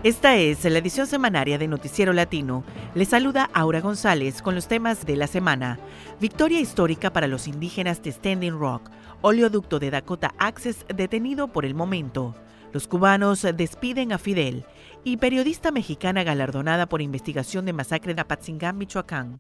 Esta es la edición semanaria de Noticiero Latino. Les saluda Aura González con los temas de la semana. Victoria histórica para los indígenas de Standing Rock. Oleoducto de Dakota Access detenido por el momento. Los cubanos despiden a Fidel. Y periodista mexicana galardonada por investigación de masacre de Apatzingán, Michoacán.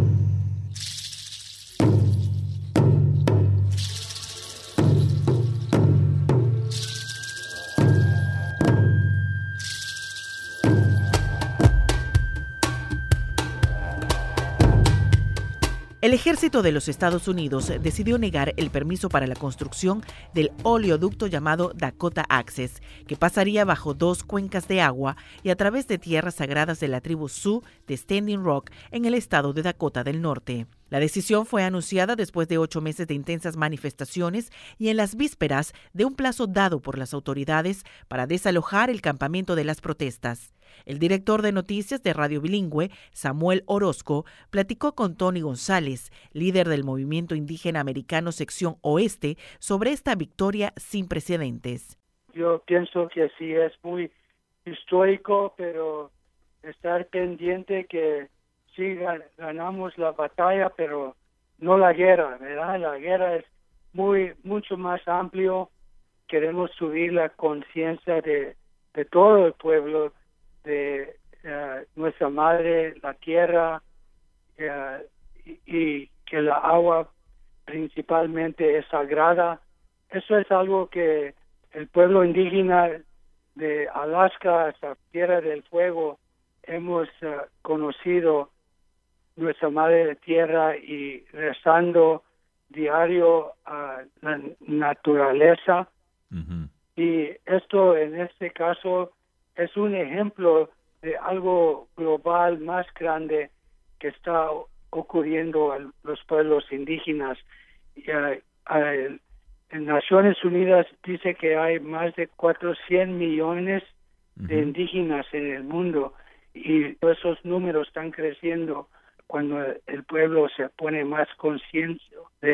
El ejército de los Estados Unidos decidió negar el permiso para la construcción del oleoducto llamado Dakota Access, que pasaría bajo 2 cuencas de agua y a través de tierras sagradas de la tribu Sioux de Standing Rock en el estado de Dakota del Norte. La decisión fue anunciada después de 8 meses de intensas manifestaciones y en las vísperas de un plazo dado por las autoridades para desalojar el campamento de las protestas. El director de noticias de Radio Bilingüe, Samuel Orozco, platicó con Tony González, líder del movimiento indígena americano Sección Oeste, sobre esta victoria sin precedentes. Yo pienso que sí es muy histórico, pero estar pendiente que sí ganamos la batalla, pero no la guerra, ¿verdad? La guerra es mucho más amplio. Queremos subir la conciencia de todo el pueblo, de nuestra madre, la tierra, y que la agua principalmente es sagrada. Eso es algo que el pueblo indígena de Alaska hasta Tierra del Fuego hemos conocido nuestra madre tierra y rezando diario a la naturaleza. Uh-huh. Y esto en este caso es un ejemplo de algo global más grande que está ocurriendo a los pueblos indígenas. En Naciones Unidas dice que hay más de 400 millones de indígenas en el mundo y esos números están creciendo cuando el pueblo se pone más consciente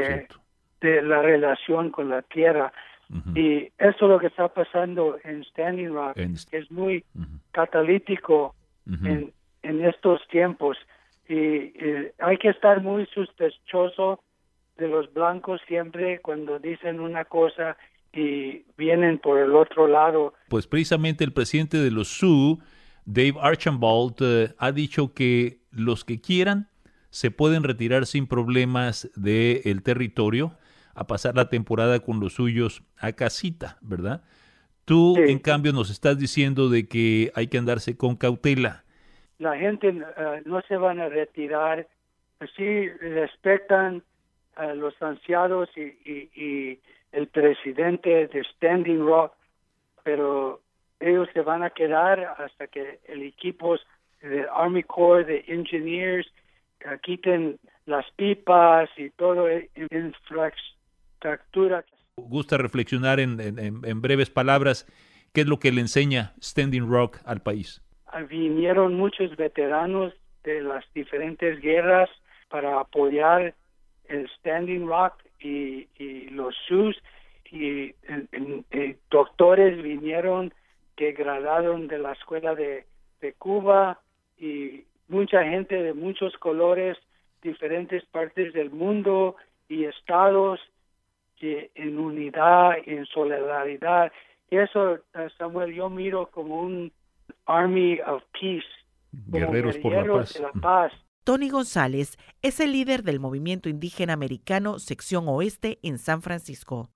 de la relación con la tierra. Uh-huh. Y eso es lo que está pasando en Standing Rock, que es muy catalítico en estos tiempos. Y hay que estar muy sospechoso de los blancos siempre cuando dicen una cosa y vienen por el otro lado. Pues precisamente el presidente de los Sioux, Dave Archambault, ha dicho que los que quieran se pueden retirar sin problemas del territorio a pasar la temporada con los suyos a casita, ¿verdad? Tú, sí, en cambio, nos estás diciendo de que hay que andarse con cautela. La gente no se van a retirar, sí respetan a los ancianos y el presidente de Standing Rock, pero ellos se van a quedar hasta que el equipo del Army Corps de Engineers quiten las pipas y todo infraestructura. Gusta reflexionar en breves palabras, ¿qué es lo que le enseña Standing Rock al país? Vinieron muchos veteranos de las diferentes guerras para apoyar el Standing Rock y los Sioux, y doctores vinieron que graduaron de la escuela de Cuba, y mucha gente de muchos colores, diferentes partes del mundo y estados, que en unidad, en solidaridad. Eso, Samuel, yo miro como un Army of Peace, guerreros por la paz. De la paz. Tony González es el líder del movimiento indígena americano Sección Oeste en San Francisco.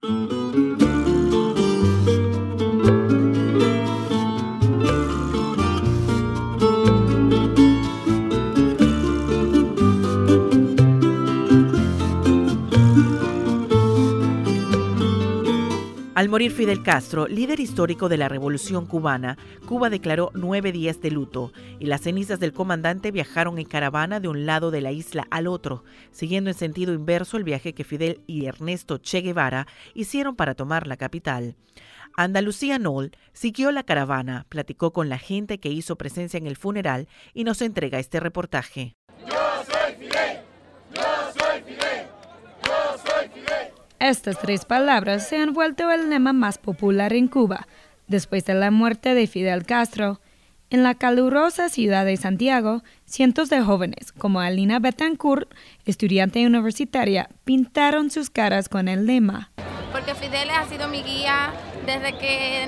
Al morir Fidel Castro, líder histórico de la Revolución Cubana, Cuba declaró 9 días de luto y las cenizas del comandante viajaron en caravana de un lado de la isla al otro, siguiendo en sentido inverso el viaje que Fidel y Ernesto Che Guevara hicieron para tomar la capital. Andalucía Noll siguió la caravana, platicó con la gente que hizo presencia en el funeral y nos entrega este reportaje. ¡Yo soy Fidel! ¡Yo soy Fidel! ¡Yo soy Fidel! Estas 3 palabras se han vuelto el lema más popular en Cuba después de la muerte de Fidel Castro. En la calurosa ciudad de Santiago, cientos de jóvenes, como Alina Betancourt, estudiante universitaria, pintaron sus caras con el lema. Porque Fidel ha sido mi guía desde que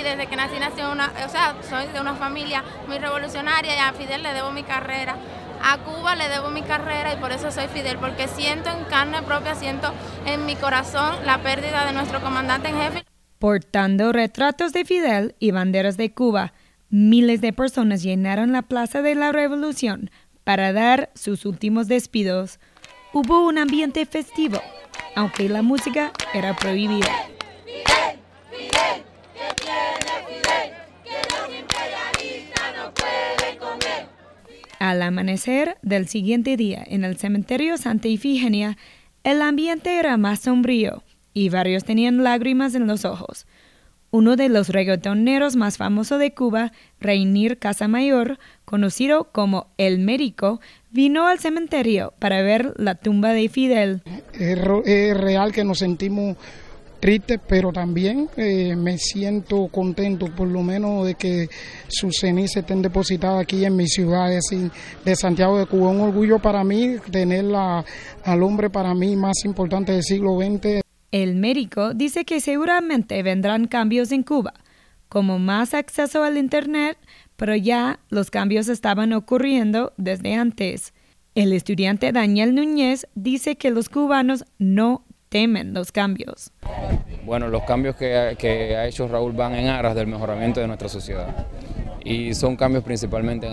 nací soy de una familia muy revolucionaria y a Fidel le debo mi carrera. A Cuba le debo mi carrera y por eso soy Fidel, porque siento en carne propia, siento en mi corazón la pérdida de nuestro comandante en jefe. Portando retratos de Fidel y banderas de Cuba, miles de personas llenaron la Plaza de la Revolución para dar sus últimos despidos. Hubo un ambiente festivo, aunque la música era prohibida. Fidel, Fidel, ¿qué tiene Fidel? Que los imperialistas no pueden con él. Al amanecer del siguiente día en el cementerio Santa Ifigenia, el ambiente era más sombrío y varios tenían lágrimas en los ojos. Uno de los reggaetoneros más famosos de Cuba, Reinier Casamayor, conocido como El Médico, vino al cementerio para ver la tumba de Fidel. Es real que nos sentimos tristes, pero también me siento contento, por lo menos de que sus cenizas estén depositadas aquí en mi ciudad de Santiago de Cuba. Un orgullo para mí tener al hombre para mí más importante del siglo XX. El Médico dice que seguramente vendrán cambios en Cuba, como más acceso al Internet, pero ya los cambios estaban ocurriendo desde antes. El estudiante Daniel Núñez dice que los cubanos no temen los cambios. Bueno, los cambios que ha hecho Raúl van en aras del mejoramiento de nuestra sociedad. Y son cambios principalmente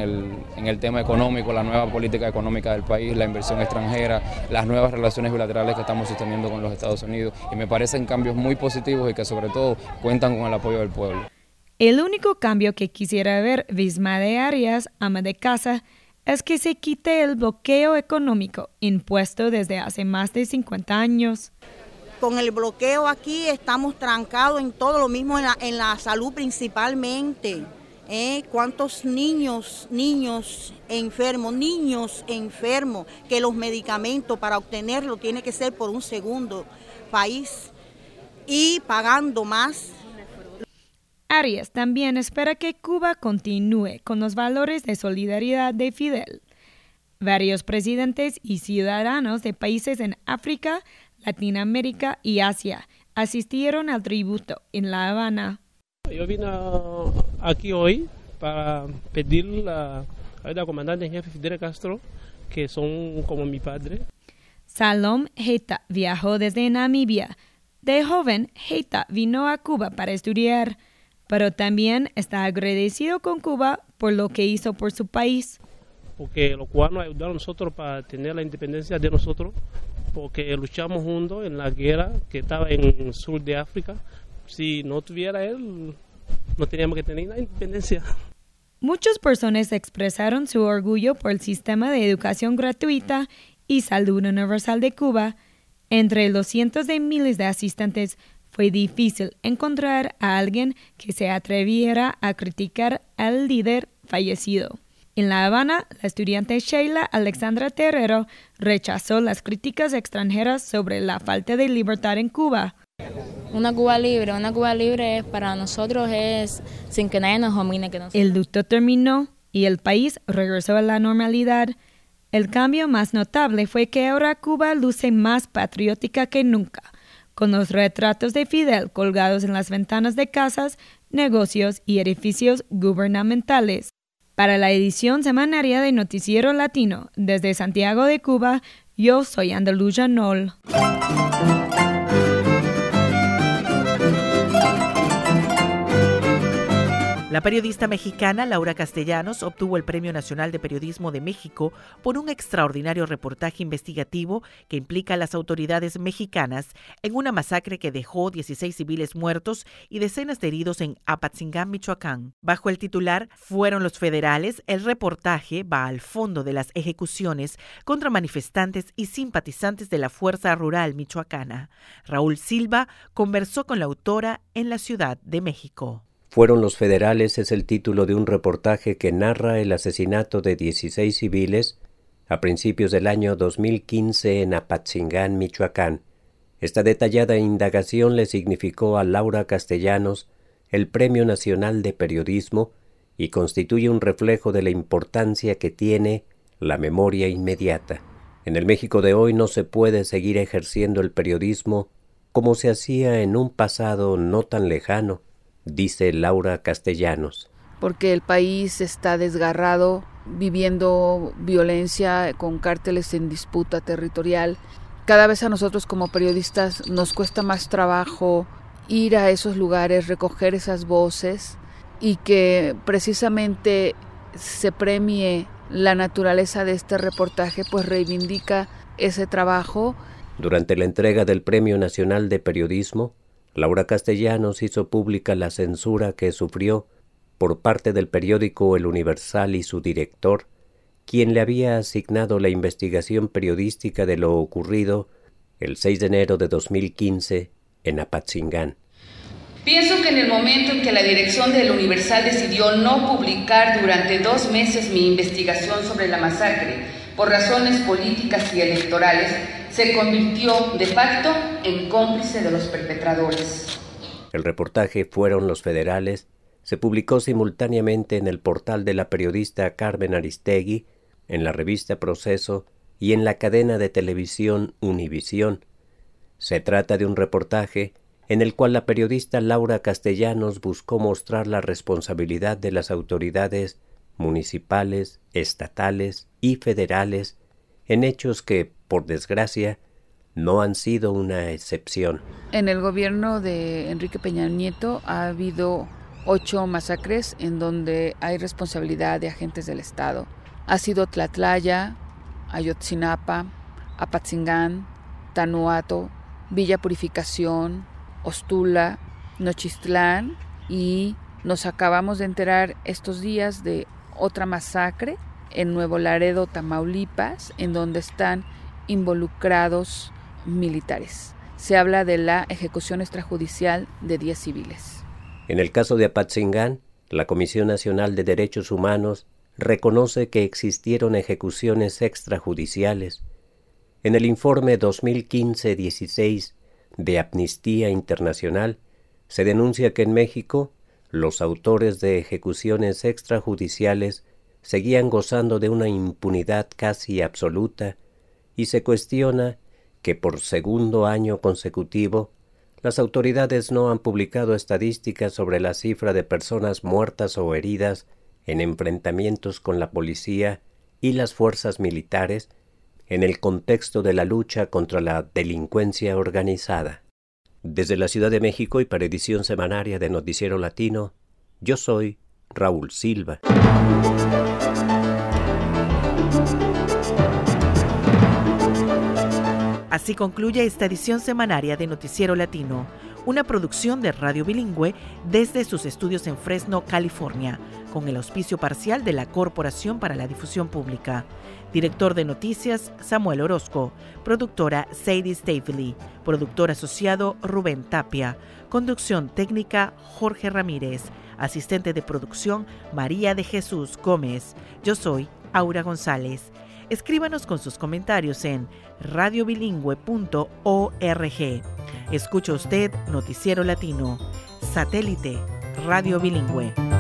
en el tema económico, la nueva política económica del país, la inversión extranjera, las nuevas relaciones bilaterales que estamos sosteniendo con los Estados Unidos. Y me parecen cambios muy positivos y que sobre todo cuentan con el apoyo del pueblo. El único cambio que quisiera ver Vismade Arias, ama de casa, es que se quite el bloqueo económico impuesto desde hace más de 50 años. Con el bloqueo aquí estamos trancados en todo, lo mismo en la salud principalmente. ¿Cuántos niños enfermos, que los medicamentos para obtenerlo tiene que ser por un segundo país y pagando más? Arias también espera que Cuba continúe con los valores de solidaridad de Fidel. Varios presidentes y ciudadanos de países en África, Latinoamérica y Asia asistieron al tributo en La Habana. Yo vine aquí hoy para pedir al comandante en jefe Fidel Castro, que son como mi padre. Salom Heita viajó desde Namibia. De joven, Heita vino a Cuba para estudiar, pero también está agradecido con Cuba por lo que hizo por su país. Porque los cubanos ayudaron a nosotros para tener la independencia de nosotros, porque luchamos juntos en la guerra que estaba en el sur de África. Si no tuviera él, no teníamos que tener la independencia. Muchas personas expresaron su orgullo por el sistema de educación gratuita y salud universal de Cuba. Entre los cientos de miles de asistentes, fue difícil encontrar a alguien que se atreviera a criticar al líder fallecido. En La Habana, la estudiante Sheila Alexandra Terrero rechazó las críticas extranjeras sobre la falta de libertad en Cuba. Una Cuba libre para nosotros es sin que nadie nos domine. El luto terminó y el país regresó a la normalidad. El cambio más notable fue que ahora Cuba luce más patriótica que nunca, con los retratos de Fidel colgados en las ventanas de casas, negocios y edificios gubernamentales. Para la edición semanaria de Noticiero Latino, desde Santiago de Cuba, yo soy Andalusia Nol. La periodista mexicana Laura Castellanos obtuvo el Premio Nacional de Periodismo de México por un extraordinario reportaje investigativo que implica a las autoridades mexicanas en una masacre que dejó 16 civiles muertos y decenas de heridos en Apatzingán, Michoacán. Bajo el titular "Fueron los federales", el reportaje va al fondo de las ejecuciones contra manifestantes y simpatizantes de la Fuerza Rural Michoacana. Raúl Silva conversó con la autora en la Ciudad de México. Fueron los federales es el título de un reportaje que narra el asesinato de 16 civiles a principios del año 2015 en Apatzingán, Michoacán. Esta detallada indagación le significó a Laura Castellanos el Premio Nacional de Periodismo y constituye un reflejo de la importancia que tiene la memoria inmediata. En el México de hoy no se puede seguir ejerciendo el periodismo como se hacía en un pasado no tan lejano, dice Laura Castellanos. Porque el país está desgarrado, viviendo violencia con cárteles en disputa territorial. Cada vez a nosotros como periodistas nos cuesta más trabajo ir a esos lugares, recoger esas voces y que precisamente se premie la naturaleza de este reportaje, pues reivindica ese trabajo. Durante la entrega del Premio Nacional de Periodismo, Laura Castellanos hizo pública la censura que sufrió por parte del periódico El Universal y su director, quien le había asignado la investigación periodística de lo ocurrido el 6 de enero de 2015 en Apatzingán. Pienso que en el momento en que la dirección del Universal decidió no publicar durante 2 meses mi investigación sobre la masacre por razones políticas y electorales, se convirtió de facto en cómplice de los perpetradores. El reportaje Fueron los Federales se publicó simultáneamente en el portal de la periodista Carmen Aristegui, en la revista Proceso y en la cadena de televisión Univisión. Se trata de un reportaje en el cual la periodista Laura Castellanos buscó mostrar la responsabilidad de las autoridades municipales, estatales y federales en hechos que, por desgracia, no han sido una excepción. En el gobierno de Enrique Peña Nieto ha habido 8 masacres en donde hay responsabilidad de agentes del Estado. Ha sido Tlatlaya, Ayotzinapa, Apatzingán, Tanuato, Villa Purificación, Ostula, Nochistlán, y nos acabamos de enterar estos días de otra masacre en Nuevo Laredo, Tamaulipas, en donde están involucrados militares. Se habla de la ejecución extrajudicial de 10 civiles. En el caso de Apatzingán, la Comisión Nacional de Derechos Humanos reconoce que existieron ejecuciones extrajudiciales. En el informe 2015-16 de Amnistía Internacional se denuncia que en México los autores de ejecuciones extrajudiciales seguían gozando de una impunidad casi absoluta y se cuestiona que por segundo año consecutivo las autoridades no han publicado estadísticas sobre la cifra de personas muertas o heridas en enfrentamientos con la policía y las fuerzas militares en el contexto de la lucha contra la delincuencia organizada. Desde la Ciudad de México y para edición semanaria de Noticiero Latino, yo soy Raúl Silva. Así concluye esta edición semanaria de Noticiero Latino, una producción de Radio Bilingüe desde sus estudios en Fresno, California, con el auspicio parcial de la Corporación para la Difusión Pública. Director de noticias, Samuel Orozco. Productora, Sadie Stavely. Productor asociado, Rubén Tapia. Conducción técnica, Jorge Ramírez. Asistente de producción, María de Jesús Gómez. Yo soy Aura González. Escríbanos con sus comentarios en radiobilingüe.org. Escucha usted Noticiero Latino, satélite, Radio Bilingüe.